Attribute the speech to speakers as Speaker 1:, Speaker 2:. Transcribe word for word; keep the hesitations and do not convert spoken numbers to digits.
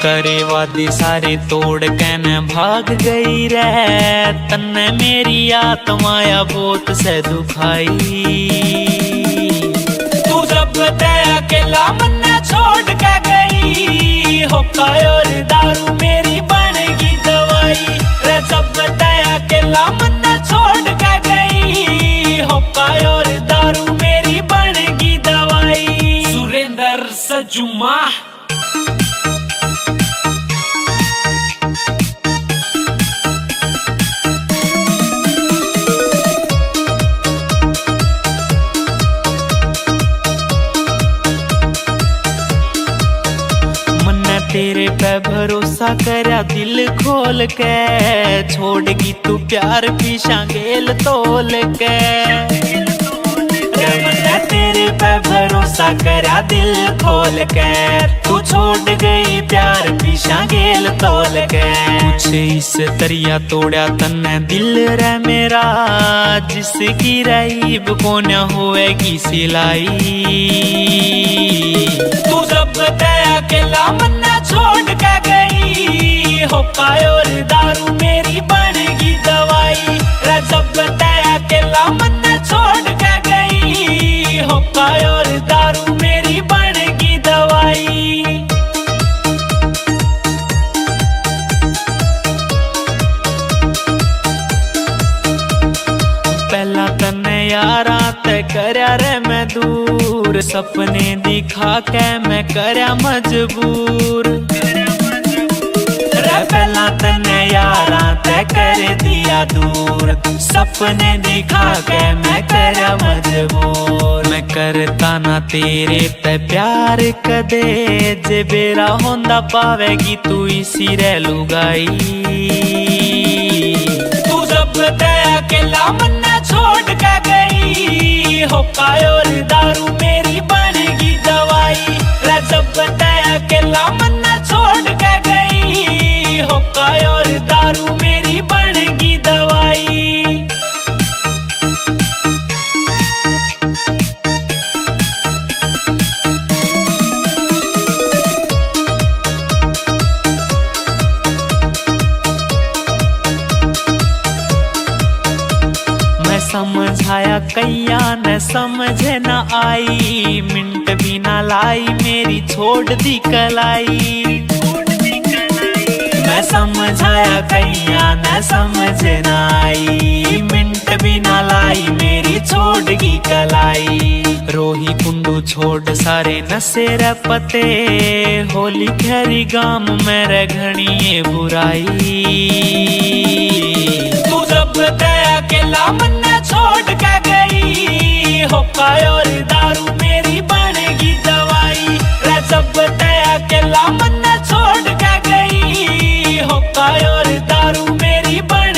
Speaker 1: करे वादे सारे तोड़ के न भाग गई रे, तन्ने मेरी आत्माया बहुत से दुखाई। तू जब दया अकेला मन्ने छोड़ के गई, होका और दारू मेरी बनेगी दवाई रे। जब दया अकेला मन्ने छोड़ के गई, होका और दारू मेरी बनेगी दवाई। सुरेंद्र सजुमा तेरे पे भरोसा करया दिल खोल के, छोड़गी तू प्यार पीछा गेल तोल के। मैंने तेरे पे भरोसा करया दिल खोल के, तू छोड़ गई प्यार पीछा गेल तोल के। कुछ इस तरिया तोड़ा तन्ने दिल रे मेरा, जिसकी रईब को न होएगी सिलाई। तू जब दया अकेला मन्ना छोड़ के गई, होका और दारू मेरी बनेगी दवाई रे। जब दया अकेला मन्ना छोड़ के गई, होका और दारू मेरी बनेगी दवाई। पहला तन्ने यारा ते करया रे मैं दूर, सपने दिखा के मैं करया मजबूर रे। पहला तन्ने यारा ते कर दिया दूर, सपने दिखा के मैं करया मजबूर। मैं करता ना तेरे ते प्यार कदे, जे बेरा होंदा पावेगी तू इसी रे लुगाई। तू जब दया अकेला मन्ना छोड़ के गई, होका और दारू मेरी बनेगी दवाई रे। जब दया अकेला मन्ना छोड़ के गई, होका और दारू मेरी बनेगी दवाई। समझाया कैया न समझे न आई, मिनट भी ना लाई मेरी छोड़ दी कलाई। मैं समझाया कैया न समझे न आई, मिनट भी ना लाई मेरी छोड़ दी कलाई। रोही कुंडू छोड़ सारे नशे रे पते, होली खैरी गाम मेरे घनी बुराई। तू जब दया अकेला मन्ना छोड़ के गई, होका और दारू मेरी बनेगी दवाई रे। जब दया अकेला मन्ना छोड़ के गई, होका और दारू मेरी बनेगी